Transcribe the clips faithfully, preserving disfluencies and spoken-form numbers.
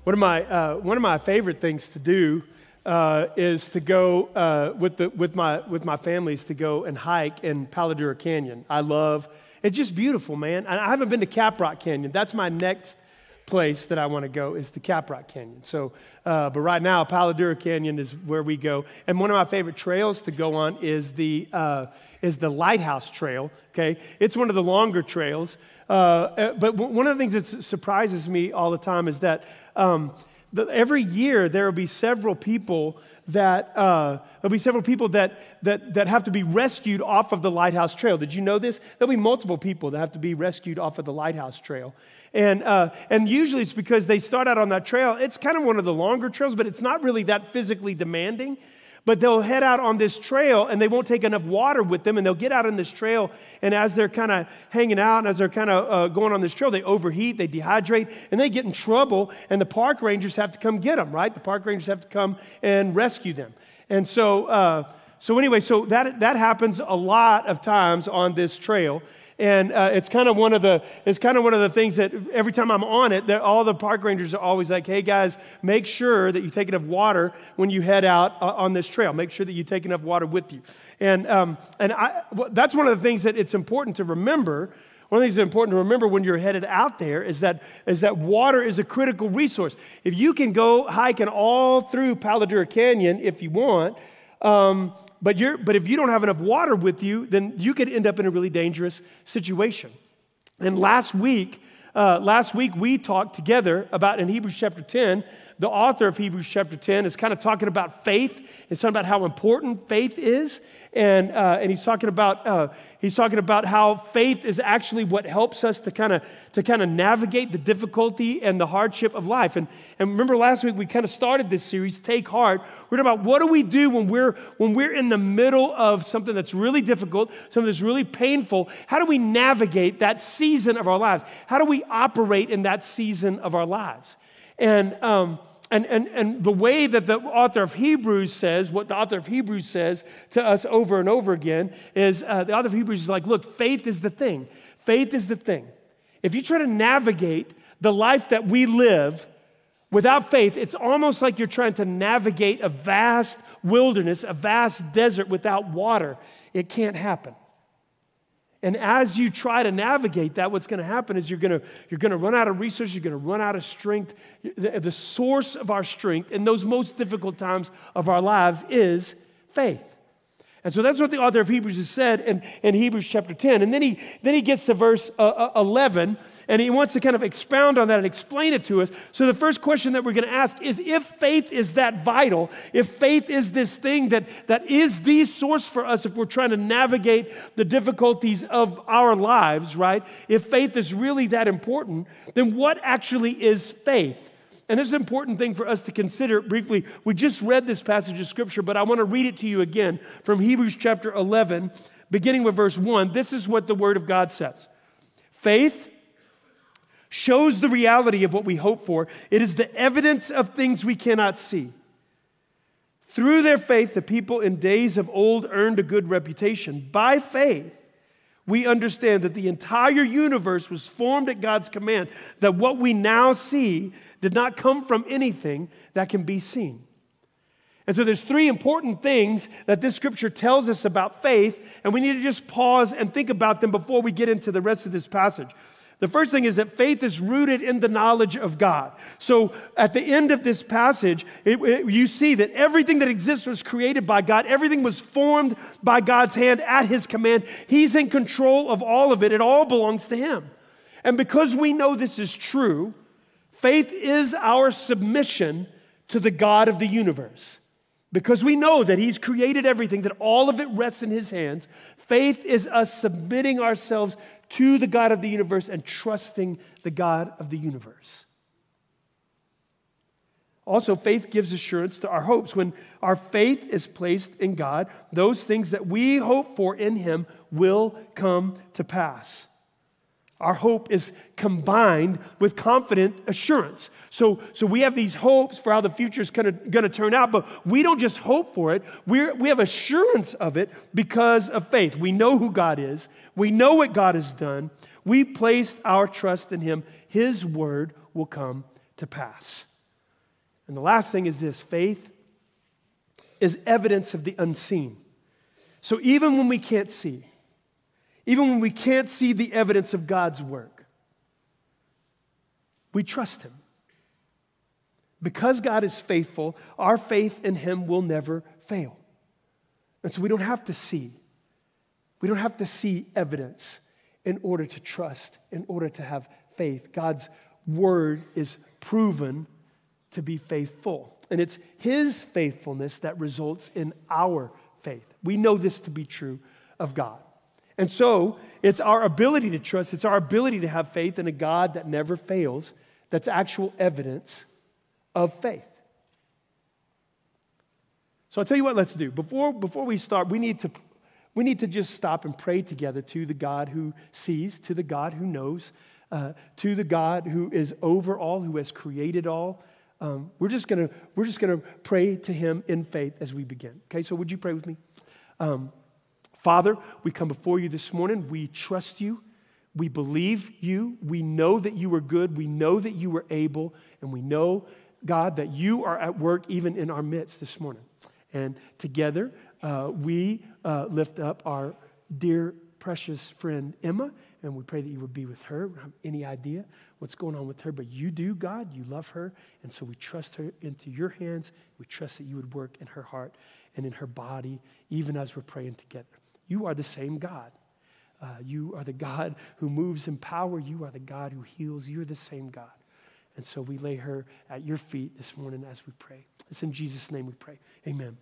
One of my uh, one of my favorite things to do uh, is to go uh, with the with my with my families to go and hike in Palo Duro Canyon. I love it's just beautiful, man. I haven't been to Caprock Canyon. That's my next place that I want to go is to Caprock Canyon. So, uh, but right now Palo Duro Canyon is where we go. And one of my favorite trails to go on is the uh, is the Lighthouse Trail. Okay, it's one of the longer trails. Uh, but one of the things that surprises me all the time is that um, the, every year there will be several people that uh, there'll be several people that that that have to be rescued off of the Lighthouse Trail. Did you know this? There'll be multiple people that have to be rescued off of the Lighthouse Trail, and uh, and usually it's because they start out on that trail. It's kind of one of the longer trails, but it's not really that physically demanding. But they'll head out on this trail and they won't take enough water with them, and they'll get out on this trail, and as they're kind of hanging out and as they're kind of uh, going on this trail, they overheat, they dehydrate, and they get in trouble, and the park rangers have to come get them, right? The park rangers have to come and rescue them. And so, uh, so anyway, so that that happens a lot of times on this trail. And uh, it's kind of one of the it's kind of one of the things that every time I'm on it, that all the park rangers are always like, "Hey guys, make sure that you take enough water when you head out uh, on this trail. Make sure that you take enough water with you." And um, and I, well, that's one of the things that it's important to remember. One of the things that's important to remember when you're headed out there is that is that water is a critical resource. If you can go hiking all through Palo Duro Canyon if you want. Um, But you're, but if you don't have enough water with you, then you could end up in a really dangerous situation. And last week, uh, last week we talked together about in Hebrews chapter ten. The author of Hebrews chapter ten is kind of talking about faith. He's talking about how important faith is, and uh, and he's talking about uh, he's talking about how faith is actually what helps us to kind of to kind of navigate the difficulty and the hardship of life. And and remember last week we kind of started this series, Take Heart. We're talking about what do we do when we're when we're in the middle of something that's really difficult, something that's really painful. How do we navigate that season of our lives? How do we operate in that season of our lives? And um, and and and the way that the author of Hebrews says, what the author of Hebrews says to us over and over again is, uh, the author of Hebrews is like, look, faith is the thing. Faith is the thing. If you try to navigate the life that we live without faith, it's almost like you're trying to navigate a vast wilderness, a vast desert without water. It can't happen. And as you try to navigate that, what's going to happen is you're going to you're going to run out of resources, you're going to run out of strength. The, the source of our strength in those most difficult times of our lives is faith. And so that's what the author of Hebrews has said in, in Hebrews chapter ten. And then he then he gets to verse uh, eleven, and he wants to kind of expound on that and explain it to us. So the first question that we're going to ask is, if faith is that vital, if faith is this thing that, that is the source for us if we're trying to navigate the difficulties of our lives, right? If faith is really that important, then what actually is faith? And this is an important thing for us to consider briefly. We just read this passage of Scripture, but I want to read it to you again from Hebrews chapter eleven, beginning with verse one. This is what the Word of God says. Faith shows the reality of what we hope for. It is the evidence of things we cannot see. Through their faith, the people in days of old earned a good reputation. By faith, we understand that the entire universe was formed at God's command, that what we now see did not come from anything that can be seen. And so there's three important things that this scripture tells us about faith, and we need to just pause and think about them before we get into the rest of this passage. The first thing is that faith is rooted in the knowledge of God. So at the end of this passage, it, it, you see that everything that exists was created by God. Everything was formed by God's hand at His command. He's in control of all of it. It all belongs to Him. And because we know this is true, faith is our submission to the God of the universe. Because we know that He's created everything, that all of it rests in His hands, faith is us submitting ourselves to the God of the universe and trusting the God of the universe. Also, faith gives assurance to our hopes. When our faith is placed in God, those things that we hope for in Him will come to pass. Our hope is combined with confident assurance. So, so we have these hopes for how the future is going to turn out, but we don't just hope for it. We're, we have assurance of it because of faith. We know who God is. We know what God has done. We placed our trust in Him. His word will come to pass. And the last thing is this: faith is evidence of the unseen. So even when we can't see, even when we can't see the evidence of God's work, we trust Him. Because God is faithful, our faith in Him will never fail. And so we don't have to see. We don't have to see evidence in order to trust, in order to have faith. God's word is proven to be faithful. And it's His faithfulness that results in our faith. We know this to be true of God. And so it's our ability to trust, it's our ability to have faith in a God that never fails, that's actual evidence of faith. So I'll tell you what, let's do. Before, before we start, we need to we need to just stop and pray together to the God who sees, to the God who knows, uh, to the God who is over all, who has created all. Um, we're just gonna we're just gonna pray to Him in faith as we begin. Okay, so would you pray with me? Um, Father, we come before you this morning. We trust you. We believe you. We know that you are good. We know that you are able. And we know, God, that you are at work even in our midst this morning. And together, uh, we uh, lift up our dear, precious friend, Emma. And we pray that you would be with her. We don't have any idea what's going on with her, but you do, God. You love her. And so we trust her into your hands. We trust that you would work in her heart and in her body, even as we're praying together. You are the same God. Uh, you are the God who moves in power. You are the God who heals. You're the same God. And so we lay her at your feet this morning as we pray. It's in Jesus' name we pray. Amen.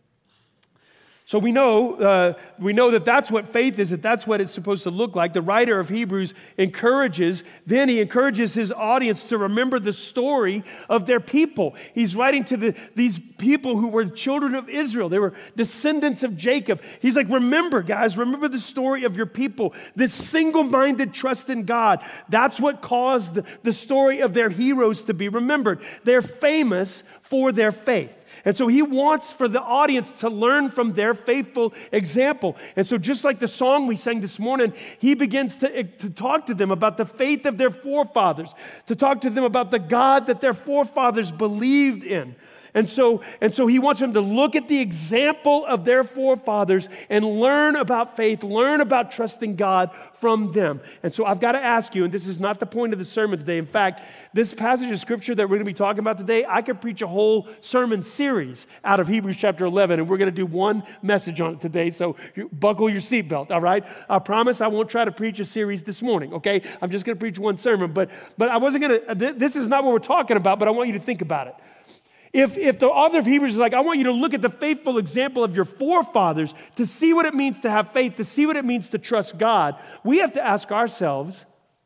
So we know, uh, we know that that's what faith is, that that's what it's supposed to look like. The writer of Hebrews encourages, then he encourages his audience to remember the story of their people. He's writing to the, these people who were children of Israel. They were descendants of Jacob. He's like, remember, guys, remember the story of your people, this single-minded trust in God. That's what caused the, the story of their heroes to be remembered. They're famous for their faith. And so he wants for the audience to learn from their faithful example. And so just like the song we sang this morning, he begins to, to talk to them about the faith of their forefathers, to talk to them about the God that their forefathers believed in. And so, and so he wants them to look at the example of their forefathers and learn about faith, learn about trusting God from them. And so I've got to ask you, and this is not the point of the sermon today. In fact, this passage of scripture that we're going to be talking about today, I could preach a whole sermon series out of Hebrews chapter eleven, and we're going to do one message on it today. So you buckle your seatbelt, all right? I promise I won't try to preach a series this morning, okay? I'm just going to preach one sermon, but, but I wasn't going to, th- this is not what we're talking about, but I want you to think about it. If, if the author of Hebrews is like, I want you to look at the faithful example of your forefathers to see what it means to have faith, to see what it means to trust God, we have to ask ourselves,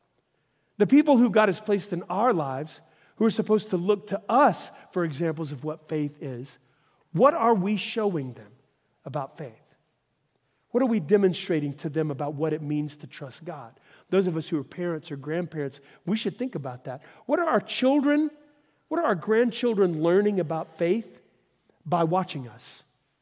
the people who God has placed in our lives, who are supposed to look to us for examples of what faith is, what are we showing them about faith? What are we demonstrating to them about what it means to trust God? Those of us who are parents or grandparents, we should think about that. What are our children What are our grandchildren learning about faith by watching us?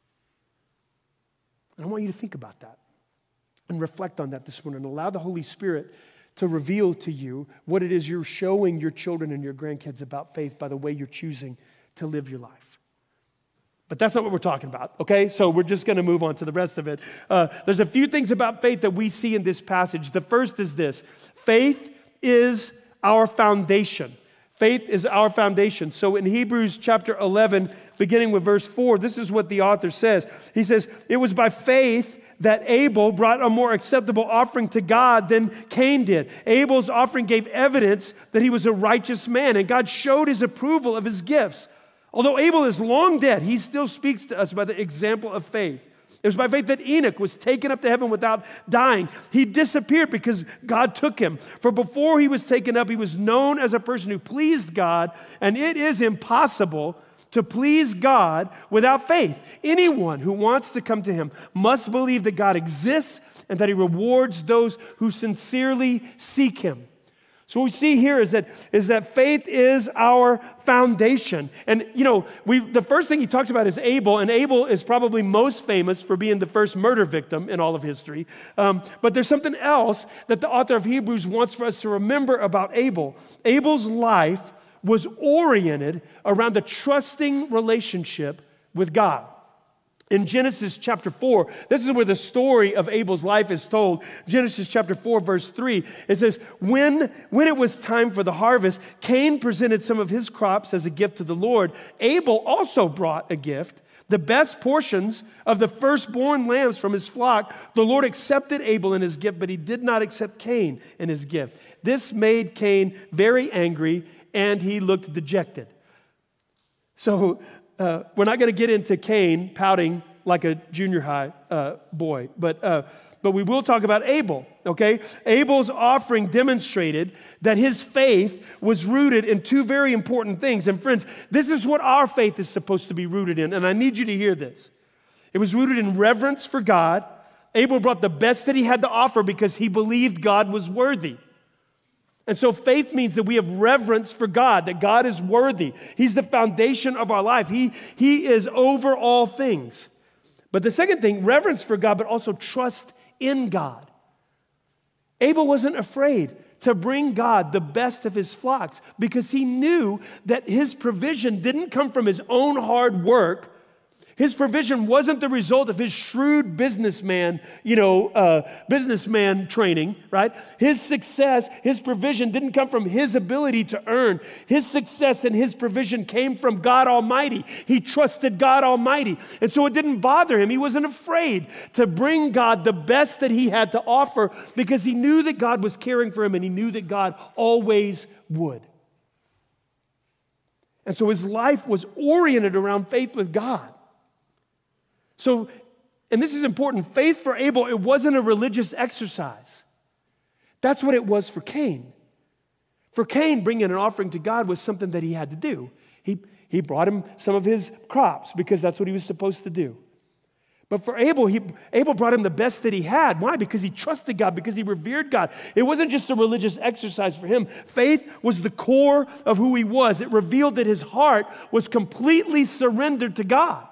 And I want you to think about that and reflect on that this morning. Allow the Holy Spirit to reveal to you what it is you're showing your children and your grandkids about faith by the way you're choosing to live your life. But that's not what we're talking about, okay? So we're just going to move on to the rest of it. Uh, there's a few things about faith that we see in this passage. The first is this: faith is our foundation. Faith is our foundation. So in Hebrews chapter eleven, beginning with verse four, this is what the author says. He says, it was by faith that Abel brought a more acceptable offering to God than Cain did. Abel's offering gave evidence that he was a righteous man, and God showed his approval of his gifts. Although Abel is long dead, he still speaks to us by the example of faith. It was by faith that Enoch was taken up to heaven without dying. He disappeared because God took him. For before he was taken up, he was known as a person who pleased God, and it is impossible to please God without faith. Anyone who wants to come to him must believe that God exists and that he rewards those who sincerely seek him. So what we see here is that, is that faith is our foundation. And, you know, we the first thing he talks about is Abel, and Abel is probably most famous for being the first murder victim in all of history. Um, but there's something else that the author of Hebrews wants for us to remember about Abel. Abel's life was oriented around a trusting relationship with God. In Genesis chapter four, this is where the story of Abel's life is told. Genesis chapter four, verse three, it says, when, when it was time for the harvest, Cain presented some of his crops as a gift to the Lord. Abel also brought a gift, the best portions of the firstborn lambs from his flock. The Lord accepted Abel in his gift, but he did not accept Cain in his gift. This made Cain very angry, and he looked dejected. So uh, we're not going to get into Cain pouting like a junior high uh, boy, but uh, but we will talk about Abel, okay? Abel's offering demonstrated that his faith was rooted in two very important things. And friends, this is what our faith is supposed to be rooted in, and I need you to hear this. It was rooted in reverence for God. Abel brought the best that he had to offer because he believed God was worthy. And so faith means that we have reverence for God, that God is worthy. He's the foundation of our life. He, he is over all things. But the second thing, reverence for God, but also trust in God. Abel wasn't afraid to bring God the best of his flocks because he knew that his provision didn't come from his own hard work. His provision wasn't the result of his shrewd businessman, you know, uh, businessman training, right? His success, his provision didn't come from his ability to earn. His success and his provision came from God Almighty. He trusted God Almighty. And so it didn't bother him. He wasn't afraid to bring God the best that he had to offer because he knew that God was caring for him and he knew that God always would. And so his life was oriented around faith with God. So, and this is important, faith for Abel, it wasn't a religious exercise. That's what it was for Cain. For Cain, bringing an offering to God was something that he had to do. He, he brought him some of his crops because that's what he was supposed to do. But for Abel, he, Abel brought him the best that he had. Why? Because he trusted God, because he revered God. It wasn't just a religious exercise for him. Faith was the core of who he was. It revealed that his heart was completely surrendered to God.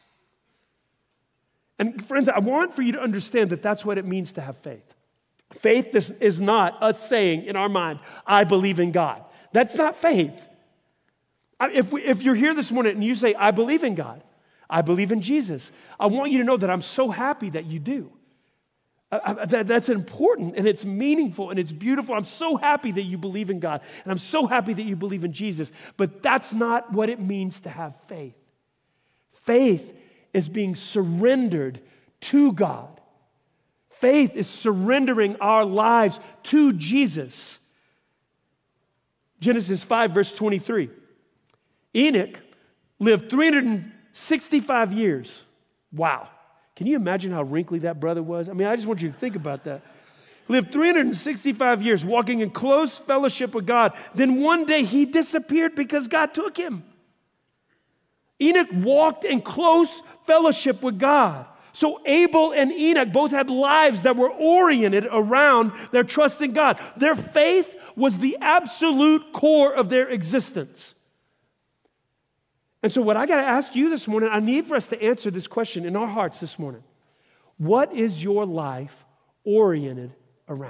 And friends, I want for you to understand that that's what it means to have faith. Faith is, is not us saying in our mind, I believe in God. That's not faith. If, we, if you're here this morning and you say, I believe in God, I believe in Jesus, I want you to know that I'm so happy that you do. I, I, that, that's important and it's meaningful and it's beautiful. I'm so happy that you believe in God and I'm so happy that you believe in Jesus. But that's not what it means to have faith. Faith is being surrendered to God. Faith is surrendering our lives to Jesus. Genesis five, verse twenty-three. Enoch lived three hundred sixty-five years. Wow. Can you imagine how wrinkly that brother was? I mean, I just want you to think about that. Lived three hundred sixty-five years walking in close fellowship with God. Then one day he disappeared because God took him. Enoch walked in close fellowship with God. So Abel and Enoch both had lives that were oriented around their trust in God. Their faith was the absolute core of their existence. And so what I got to ask you this morning, I need for us to answer this question in our hearts this morning. What is your life oriented around?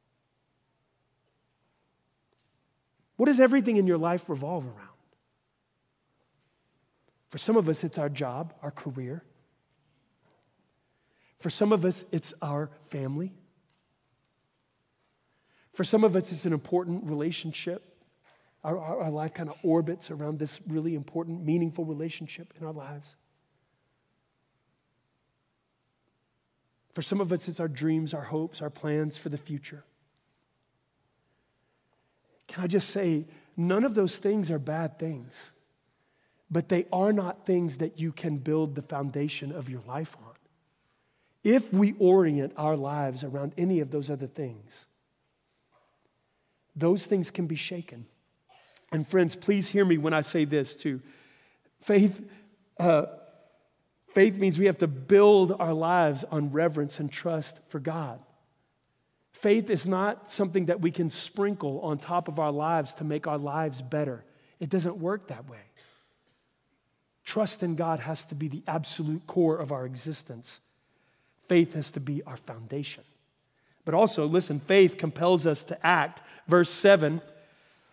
What does everything in your life revolve around? For some of us, it's our job, our career. For some of us, it's our family. For some of us, it's an important relationship. Our, our, our life kind of orbits around this really important, meaningful relationship in our lives. For some of us, it's our dreams, our hopes, our plans for the future. Can I just say, none of those things are bad things. But they are not things that you can build the foundation of your life on. If we orient our lives around any of those other things, those things can be shaken. And friends, please hear me when I say this too. Faith, uh, faith means we have to build our lives on reverence and trust for God. Faith is not something that we can sprinkle on top of our lives to make our lives better. It doesn't work that way. Trust in God has to be the absolute core of our existence. Faith has to be our foundation. But also, listen, faith compels us to act. Verse seven,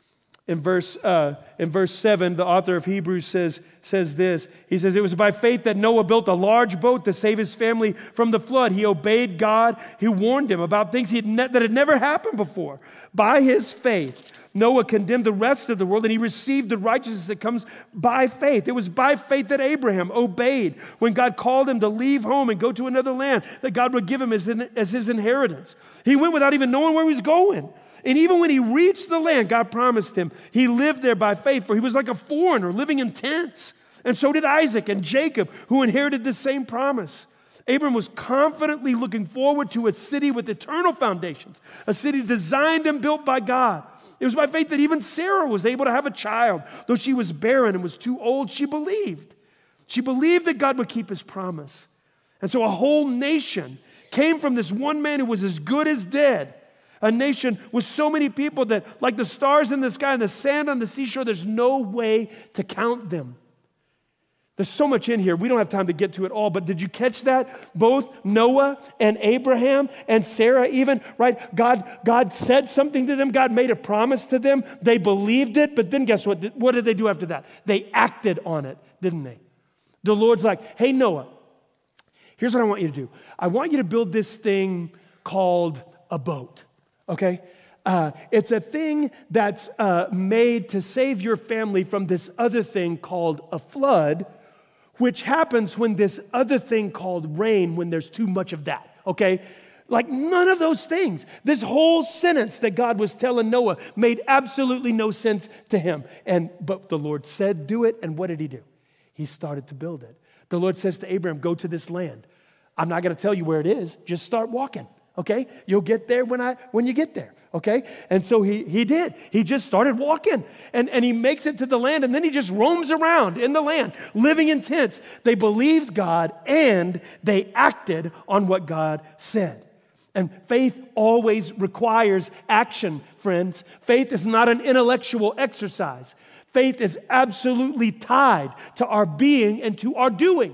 In verse, uh, in verse seven, the author of Hebrews says, says this. He says, it was by faith that Noah built a large boat to save his family from the flood. He obeyed God who warned him about things he had ne- that had never happened before. By his faith, Noah condemned the rest of the world, and he received the righteousness that comes by faith. It was by faith that Abraham obeyed when God called him to leave home and go to another land that God would give him as, in, as his inheritance. He went without even knowing where he was going. And even when he reached the land God promised him, he lived there by faith, for he was like a foreigner living in tents. And so did Isaac and Jacob, who inherited the same promise. Abram was confidently looking forward to a city with eternal foundations, a city designed and built by God. It was by faith that even Sarah was able to have a child. Though she was barren and was too old, she believed. She believed that God would keep his promise. And so a whole nation came from this one man who was as good as dead. A nation with so many people that, like the stars in the sky and the sand on the seashore, there's no way to count them. There's so much in here. We don't have time to get to it all, but did you catch that? Both Noah and Abraham and Sarah even, right? God, God said something to them. God made a promise to them. They believed it, but then guess what? What did they do after that? They acted on it, didn't they? The Lord's like, hey, Noah, here's what I want you to do. I want you to build this thing called a boat, okay? Uh, it's a thing that's uh, made to save your family from this other thing called a flood, which happens when this other thing called rain, when there's too much of that, okay? Like none of those things. This whole sentence that God was telling Noah made absolutely no sense to him. And but the Lord said, do it, and what did he do? He started to build it. The Lord says to Abraham, go to this land. I'm not going to tell you where it is. Just start walking, okay? You'll get there when I when you get there. Okay? And so he, he did. He just started walking. And, and he makes it to the land, and then he just roams around in the land, living in tents. They believed God, and they acted on what God said. And faith always requires action, friends. Faith is not an intellectual exercise. Faith is absolutely tied to our being and to our doing.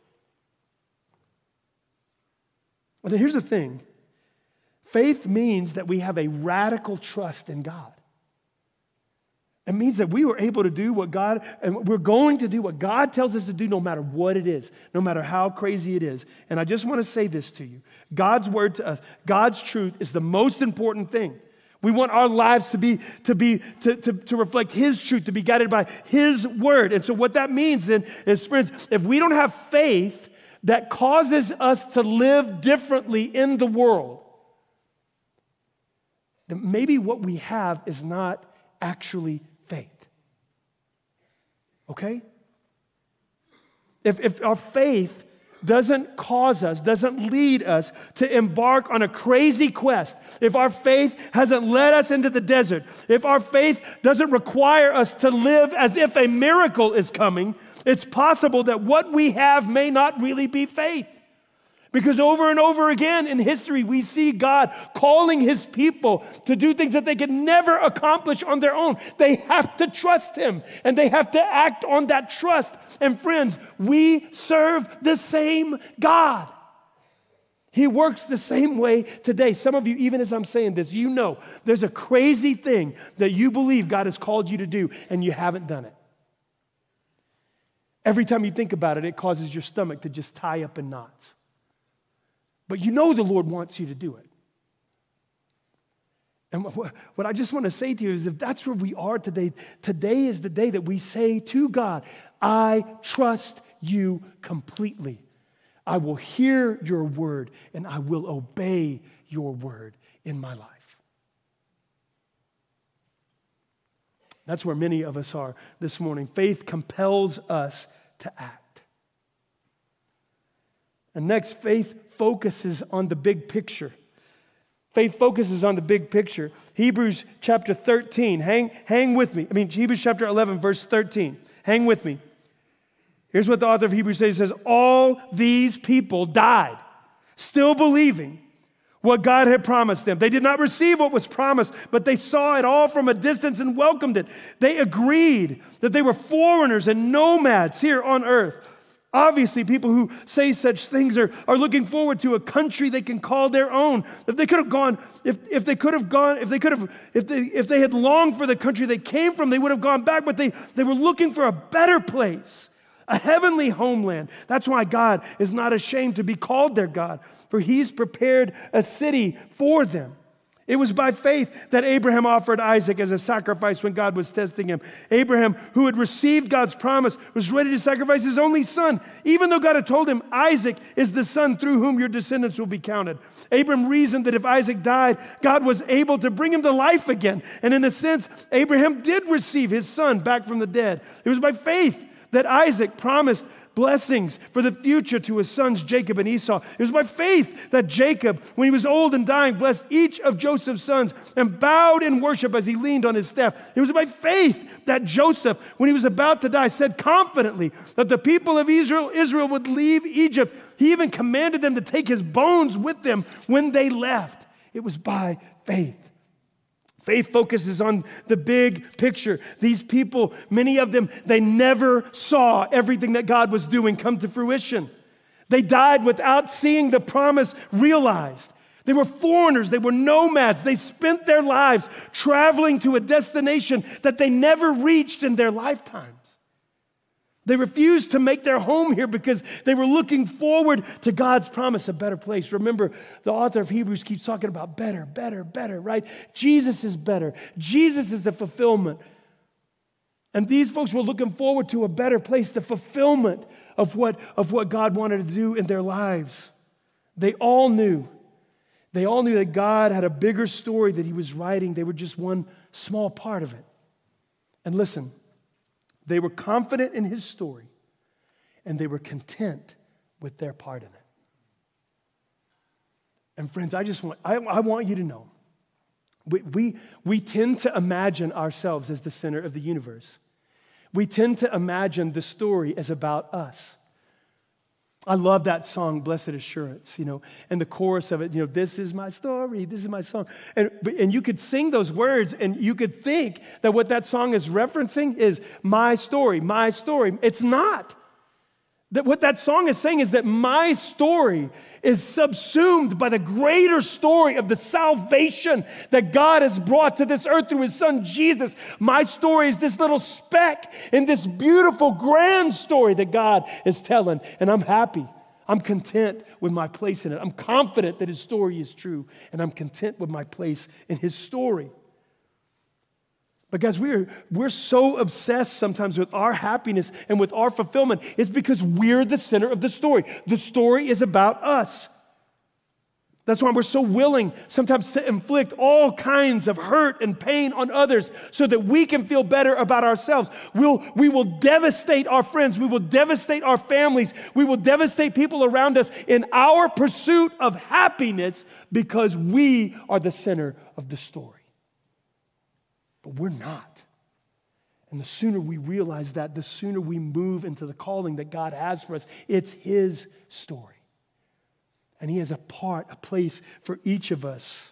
But here's the thing. Faith means that we have a radical trust in God. It means that we were able to do what God, and we're going to do what God tells us to do no matter what it is, no matter how crazy it is. And I just want to say this to you. God's word to us, God's truth is the most important thing. We want our lives to be, to be, to, to, to reflect His truth, to be guided by His word. And so what that means then is, friends, if we don't have faith that causes us to live differently in the world, then maybe what we have is not actually faith. Okay? If, if our faith doesn't cause us, doesn't lead us to embark on a crazy quest, if our faith hasn't led us into the desert, if our faith doesn't require us to live as if a miracle is coming, it's possible that what we have may not really be faith. Because over and over again in history, we see God calling His people to do things that they could never accomplish on their own. They have to trust Him, and they have to act on that trust. And friends, we serve the same God. He works the same way today. Some of you, even as I'm saying this, you know there's a crazy thing that you believe God has called you to do, and you haven't done it. Every time you think about it, it causes your stomach to just tie up in knots. But you know the Lord wants you to do it. And what I just want to say to you is if that's where we are today, today is the day that we say to God, I trust you completely. I will hear your word and I will obey your word in my life. That's where many of us are this morning. Faith compels us to act. And next, faith focuses on the big picture. Faith focuses on the big picture. Hebrews chapter thirteen. Hang, hang with me. I mean, Hebrews chapter eleven, verse thirteen. Hang with me. Here's what the author of Hebrews says. He says, all these people died, still believing what God had promised them. They did not receive what was promised, but they saw it all from a distance and welcomed it. They agreed that they were foreigners and nomads here on earth. Obviously, people who say such things are, are looking forward to a country they can call their own. If they could have gone, if, if they could have gone, if they could have, if they if they had longed for the country they came from, they would have gone back, but they, they were looking for a better place, a heavenly homeland. That's why God is not ashamed to be called their God, for He's prepared a city for them. It was by faith that Abraham offered Isaac as a sacrifice when God was testing him. Abraham, who had received God's promise, was ready to sacrifice his only son, even though God had told him, Isaac is the son through whom your descendants will be counted. Abraham reasoned that if Isaac died, God was able to bring him to life again. And in a sense, Abraham did receive his son back from the dead. It was by faith that Isaac promised blessings for the future to his sons Jacob and Esau. It was by faith that Jacob, when he was old and dying, blessed each of Joseph's sons and bowed in worship as he leaned on his staff. It was by faith that Joseph, when he was about to die, said confidently that the people of Israel, Israel would leave Egypt. He even commanded them to take his bones with them when they left. It was by faith. Faith focuses on the big picture. These people, many of them, they never saw everything that God was doing come to fruition. They died without seeing the promise realized. They were foreigners. They were nomads. They spent their lives traveling to a destination that they never reached in their lifetimes. They refused to make their home here because they were looking forward to God's promise, a better place. Remember, the author of Hebrews keeps talking about better, better, better, right? Jesus is better. Jesus is the fulfillment. And these folks were looking forward to a better place, the fulfillment of what, of what God wanted to do in their lives. They all knew. They all knew that God had a bigger story that He was writing. They were just one small part of it. And listen, they were confident in His story, and they were content with their part in it. And friends, I just want, I, I want you to know, we, we, we tend to imagine ourselves as the center of the universe. We tend to imagine the story as about us. I love that song, Blessed Assurance, you know, and the chorus of it, you know, this is my story, this is my song. And, and you could sing those words and you could think that what that song is referencing is my story, my story. It's not. That what that song is saying is that my story is subsumed by the greater story of the salvation that God has brought to this earth through His Son, Jesus. My story is this little speck in this beautiful, grand story that God is telling. And I'm happy. I'm content with my place in it. I'm confident that His story is true. And I'm content with my place in His story. But guys, we're, we're so obsessed sometimes with our happiness and with our fulfillment. It's because we're the center of the story. The story is about us. That's why we're so willing sometimes to inflict all kinds of hurt and pain on others so that we can feel better about ourselves. We'll, we will devastate our friends. We will devastate our families. We will devastate people around us in our pursuit of happiness because we are the center of the story. But we're not. And the sooner we realize that, the sooner we move into the calling that God has for us. It's His story. And He has a part, a place for each of us.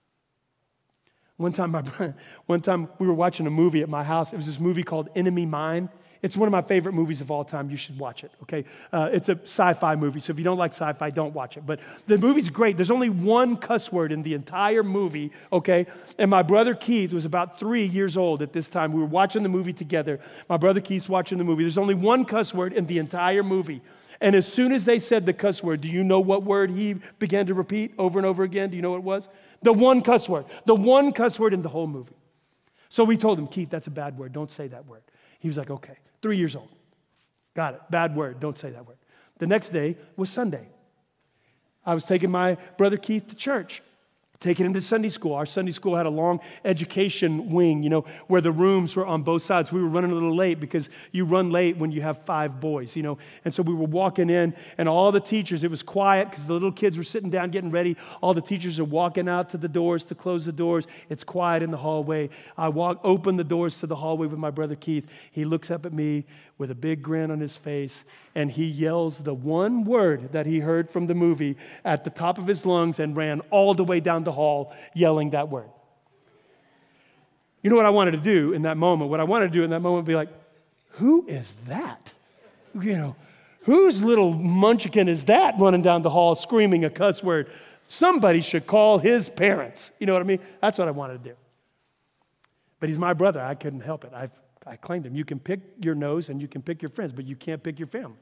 One time, my, one time we were watching a movie at my house. It was this movie called Enemy Mine. It's one of my favorite movies of all time. You should watch it, okay? Uh, it's a sci-fi movie, so if you don't like sci-fi, don't watch it. But the movie's great. There's only one cuss word in the entire movie, okay? And my brother Keith was about three years old at this time. We were watching the movie together. My brother Keith's watching the movie. There's only one cuss word in the entire movie. And as soon as they said the cuss word, do you know what word he began to repeat over and over again? Do you know what it was? The one cuss word. The one cuss word in the whole movie. So we told him, Keith, that's a bad word. Don't say that word. He was like, okay. Three years old. Got it. Bad word. Don't say that word. The next day was Sunday. I was taking my brother Keith to church, taking him to Sunday school. Our Sunday school had a long education wing, you know, where the rooms were on both sides. We were running a little late because you run late when you have five boys, you know. And so we were walking in, and all the teachers, it was quiet because the little kids were sitting down getting ready. All the teachers are walking out to the doors to close the doors. It's quiet in the hallway. I walk, open the doors to the hallway with my brother Keith. He looks up at me with a big grin on his face, and he yells the one word that he heard from the movie at the top of his lungs and ran all the way down the hall yelling that word. You know what I wanted to do in that moment? What I wanted to do in that moment would be like, who is that? You know, Whose little munchkin is that running down the hall screaming a cuss word? Somebody should call his parents. You know what I mean? That's what I wanted to do. But he's my brother. I couldn't help it. I I claimed him. You can pick your nose and you can pick your friends, but you can't pick your family.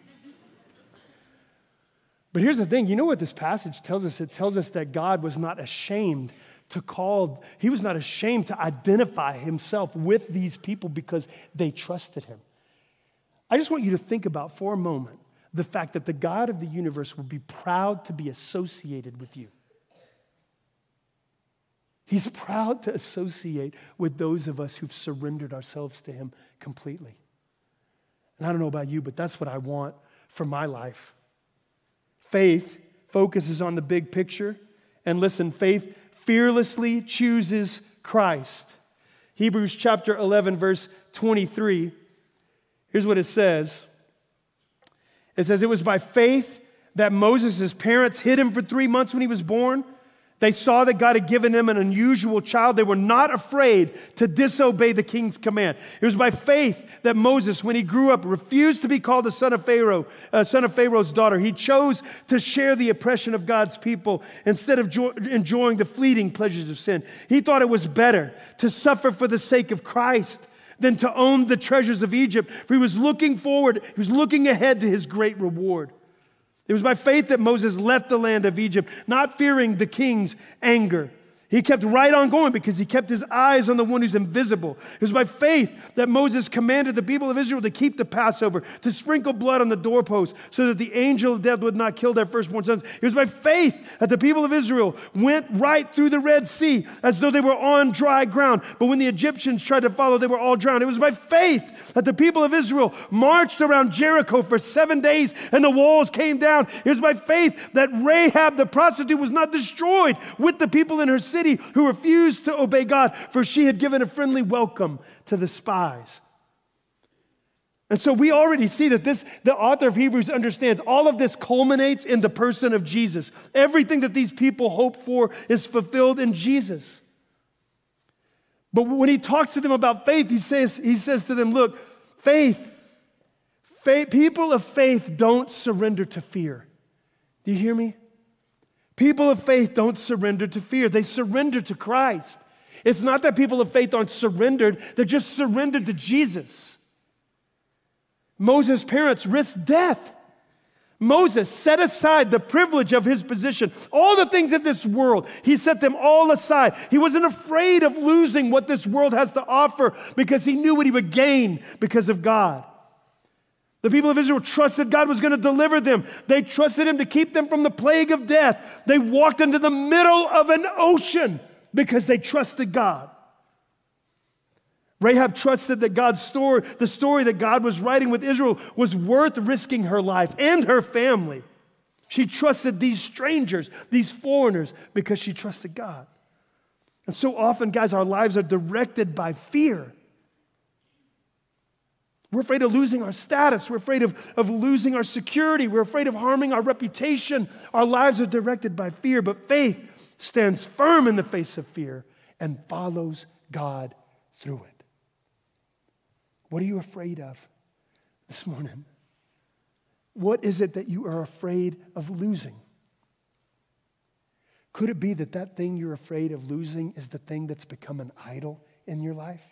But here's the thing. You know what this passage tells us? It tells us that God was not ashamed to call, he was not ashamed to identify himself with these people because they trusted him. I just want you to think about for a moment the fact that the God of the universe would be proud to be associated with you. He's proud to associate with those of us who've surrendered ourselves to him completely. And I don't know about you, but that's what I want for my life. Faith focuses on the big picture. And listen, faith fearlessly chooses Christ. Hebrews chapter eleven, verse twenty-three. Here's what it says. It says, it was by faith that Moses' parents hid him for three months when he was born. They saw that God had given them an unusual child. They were not afraid to disobey the king's command. It was by faith that Moses, when he grew up, refused to be called the son of Pharaoh, uh, son of Pharaoh's daughter. He chose to share the oppression of God's people instead of jo- enjoying the fleeting pleasures of sin. He thought it was better to suffer for the sake of Christ than to own the treasures of Egypt. For he was looking forward, he was looking ahead to his great reward. It was by faith that Moses left the land of Egypt, not fearing the king's anger. He kept right on going because he kept his eyes on the one who's invisible. It was by faith that Moses commanded the people of Israel to keep the Passover, to sprinkle blood on the doorposts so that the angel of death would not kill their firstborn sons. It was by faith that the people of Israel went right through the Red Sea as though they were on dry ground. But when the Egyptians tried to follow, they were all drowned. It was by faith that the people of Israel marched around Jericho for seven days and the walls came down. It was by faith that Rahab the prostitute was not destroyed with the people in her city who refused to obey God, for she had given a friendly welcome to the spies. And so we already see that this, the author of Hebrews understands all of this culminates in the person of Jesus. Everything that these people hope for is fulfilled in Jesus. But when he talks to them about faith, he says, he says to them, look, faith, faith, people of faith don't surrender to fear. Do you hear me? People of faith don't surrender to fear. They surrender to Christ. It's not that people of faith aren't surrendered. They're just surrendered to Jesus. Moses' parents risked death. Moses set aside the privilege of his position. All the things of this world, he set them all aside. He wasn't afraid of losing what this world has to offer because he knew what he would gain because of God. The people of Israel trusted God was going to deliver them. They trusted him to keep them from the plague of death. They walked into the middle of an ocean because they trusted God. Rahab trusted that God's story, the story that God was writing with Israel, was worth risking her life and her family. She trusted these strangers, these foreigners, because she trusted God. And so often, guys, our lives are directed by fear. We're afraid of losing our status. We're afraid of, of losing our security. We're afraid of harming our reputation. Our lives are directed by fear, but faith stands firm in the face of fear and follows God through it. What are you afraid of this morning? What is it that you are afraid of losing? Could it be that that thing you're afraid of losing is the thing that's become an idol in your life?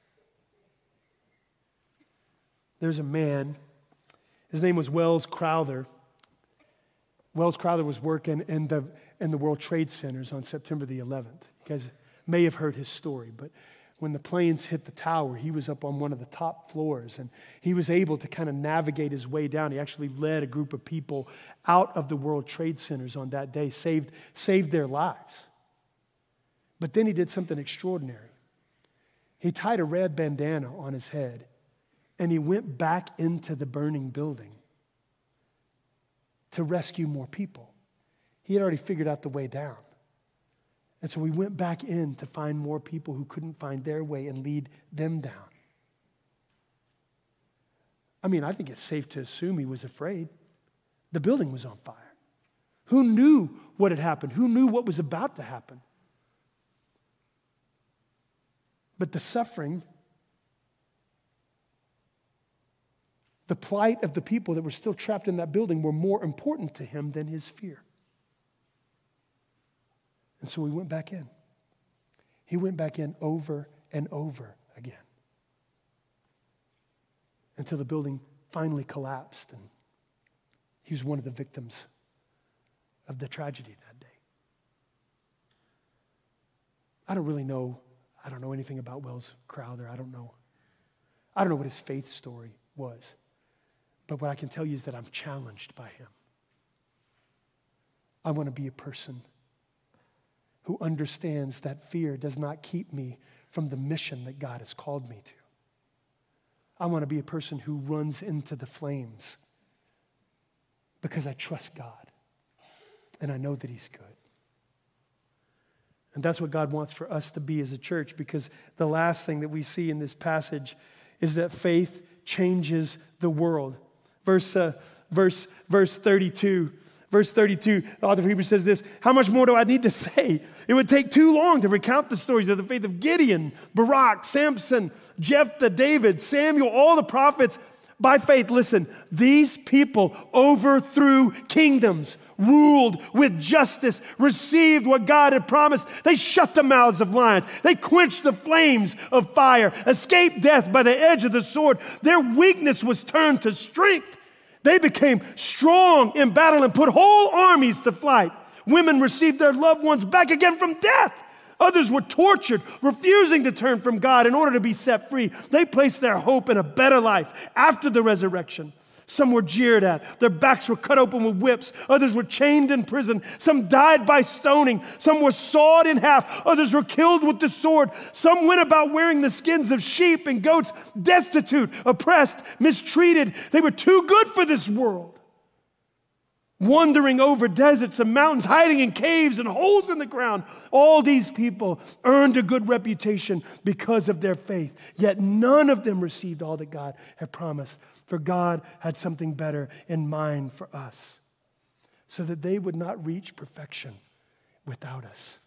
There's a man, his name was Wells Crowther. Wells Crowther was working in the, in the World Trade Centers on September the eleventh. You guys may have heard his story, but when the planes hit the tower, he was up on one of the top floors, and he was able to kind of navigate his way down. He actually led a group of people out of the World Trade Centers on that day, saved, saved their lives. But then he did something extraordinary. He tied a red bandana on his head, and he went back into the burning building to rescue more people. He had already figured out the way down. And so we went back in to find more people who couldn't find their way and lead them down. I mean, I think it's safe to assume he was afraid. The building was on fire. Who knew what had happened? Who knew what was about to happen? But the suffering the plight of the people that were still trapped in that building were more important to him than his fear. And so he went back in. He went back in over and over again until the building finally collapsed, and he was one of the victims of the tragedy that day. I don't really know, I don't know anything about Wells Crowther. I don't know. I don't know what his faith story was. But what I can tell you is that I'm challenged by him. I want to be a person who understands that fear does not keep me from the mission that God has called me to. I want to be a person who runs into the flames because I trust God and I know that he's good. And that's what God wants for us to be as a church, because the last thing that we see in this passage is that faith changes the world. Verse, uh, verse, verse thirty-two. Verse thirty-two, the author of Hebrews says this: how much more do I need to say? It would take too long to recount the stories of the faith of Gideon, Barak, Samson, Jephthah, David, Samuel, all the prophets. By faith, listen, these people overthrew kingdoms, ruled with justice, received what God had promised. They shut the mouths of lions. They quenched the flames of fire, escaped death by the edge of the sword. Their weakness was turned to strength. They became strong in battle and put whole armies to flight. Women received their loved ones back again from death. Others were tortured, refusing to turn from God in order to be set free. They placed their hope in a better life after the resurrection. Some were jeered at. Their backs were cut open with whips. Others were chained in prison. Some died by stoning. Some were sawed in half. Others were killed with the sword. Some went about wearing the skins of sheep and goats, destitute, oppressed, mistreated. They were too good for this world. Wandering over deserts and mountains, hiding in caves and holes in the ground. All these people earned a good reputation because of their faith. Yet none of them received all that God had promised. For God had something better in mind for us, so that they would not reach perfection without us.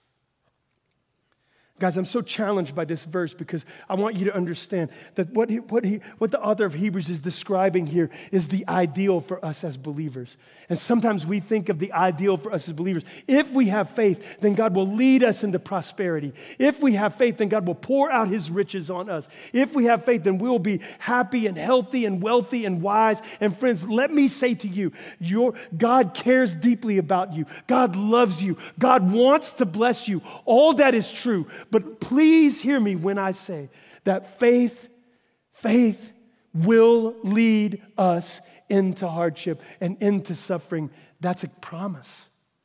Guys, I'm so challenged by this verse because I want you to understand that what he, what he, what the author of Hebrews is describing here is the ideal for us as believers. And sometimes we think of the ideal for us as believers. If we have faith, then God will lead us into prosperity. If we have faith, then God will pour out his riches on us. If we have faith, then we'll be happy and healthy and wealthy and wise. And friends, let me say to you, your, God cares deeply about you. God loves you. God wants to bless you. All that is true. But please hear me when I say that faith, faith will lead us into hardship and into suffering. That's a promise.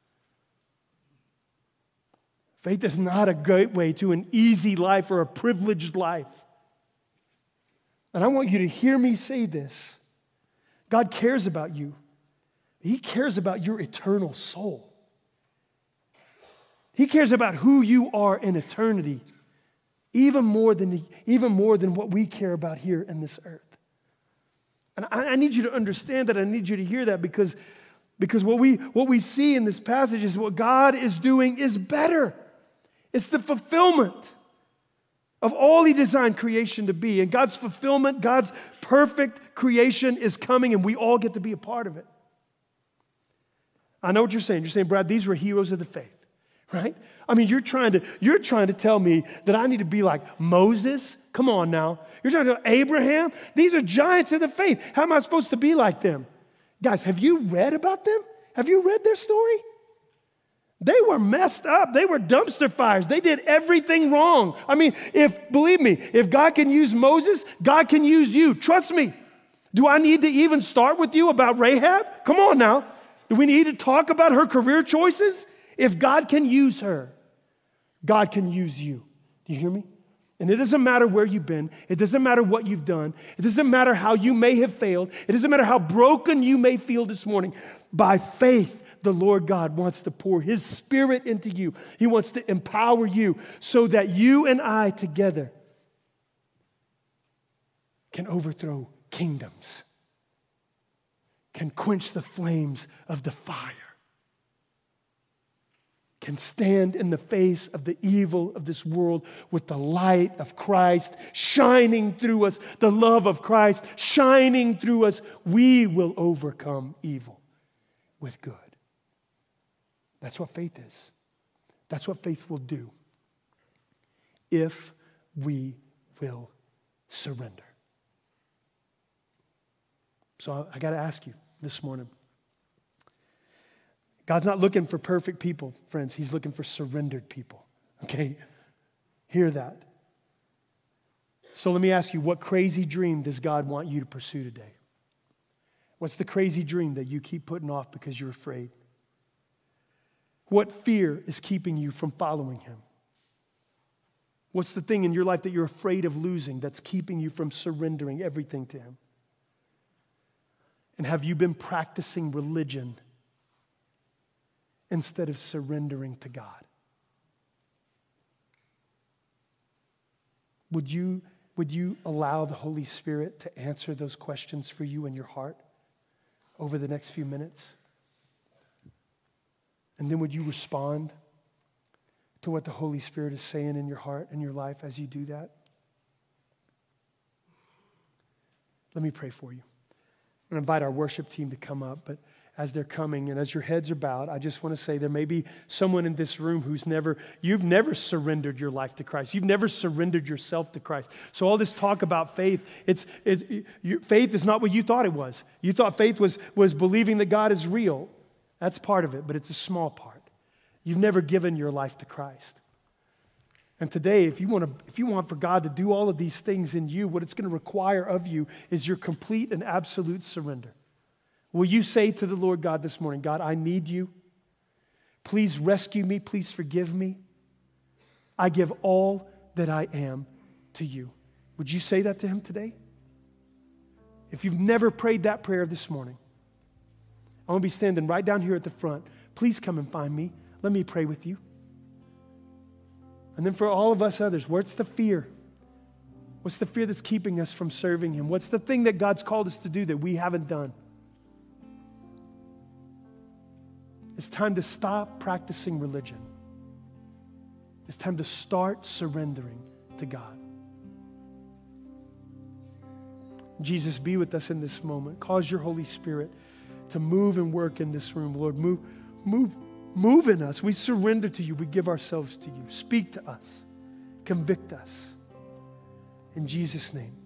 Faith is not a gateway to an easy life or a privileged life. And I want you to hear me say this. God cares about you. He cares about your eternal soul. He cares about who you are in eternity, even more than, even more than what we care about here in this earth. And I, I need you to understand that. I need you to hear that because, because what we, what we see in this passage is what God is doing is better. It's the fulfillment of all he designed creation to be. And God's fulfillment, God's perfect creation is coming, and we all get to be a part of it. I know what you're saying. You're saying, Brad, these were heroes of the faith. Right? I mean, you're trying to you're trying to tell me that I need to be like Moses? Come on now. You're trying to tell Abraham? These are giants of the faith. How am I supposed to be like them? Guys, have you read about them? Have you read their story? They were messed up. They were dumpster fires. They did everything wrong. I mean, if, believe me, if God can use Moses, God can use you. Trust me. Do I need to even start with you about Rahab? Come on now. Do we need to talk about her career choices? If God can use her, God can use you. Do you hear me? And it doesn't matter where you've been. It doesn't matter what you've done. It doesn't matter how you may have failed. It doesn't matter how broken you may feel this morning. By faith, the Lord God wants to pour his Spirit into you. He wants to empower you so that you and I together can overthrow kingdoms, can quench the flames of the fire, can stand in the face of the evil of this world with the light of Christ shining through us, the love of Christ shining through us, we will overcome evil with good. That's what faith is. That's what faith will do if we will surrender. So I got to ask you this morning. God's not looking for perfect people, friends. He's looking for surrendered people. Okay? Hear that. So let me ask you, what crazy dream does God want you to pursue today? What's the crazy dream that you keep putting off because you're afraid? What fear is keeping you from following Him? What's the thing in your life that you're afraid of losing that's keeping you from surrendering everything to Him? And have you been practicing religion instead of surrendering to God? Would you, would you allow the Holy Spirit to answer those questions for you in your heart over the next few minutes? And then would you respond to what the Holy Spirit is saying in your heart and your life as you do that? Let me pray for you. I'm going to invite our worship team to come up, but as they're coming and as your heads are bowed, I just want to say there may be someone in this room who's never, you've never surrendered your life to Christ. You've never surrendered yourself to Christ. So all this talk about faith, it's, it's you, faith is not what you thought it was. You thought faith was, was believing that God is real. That's part of it, but it's a small part. You've never given your life to Christ. And today, if you want to, if you want for God to do all of these things in you, what it's going to require of you is your complete and absolute surrender. Will you say to the Lord God this morning, God, I need you. Please rescue me. Please forgive me. I give all that I am to you. Would you say that to Him today? If you've never prayed that prayer this morning, I'm going to be standing right down here at the front. Please come and find me. Let me pray with you. And then for all of us others, what's the fear? What's the fear that's keeping us from serving Him? What's the thing that God's called us to do that we haven't done? It's time to stop practicing religion. It's time to start surrendering to God. Jesus, be with us in this moment. Cause your Holy Spirit to move and work in this room, Lord. Move, move, move in us. We surrender to you. We give ourselves to you. Speak to us. Convict us. In Jesus' name.